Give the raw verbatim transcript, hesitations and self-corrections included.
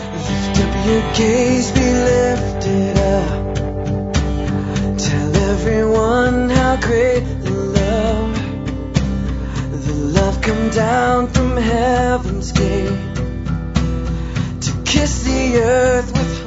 Lift up your gaze, be lifted up. Tell everyone how great the love, the love come down from heaven's gate to kiss the earth with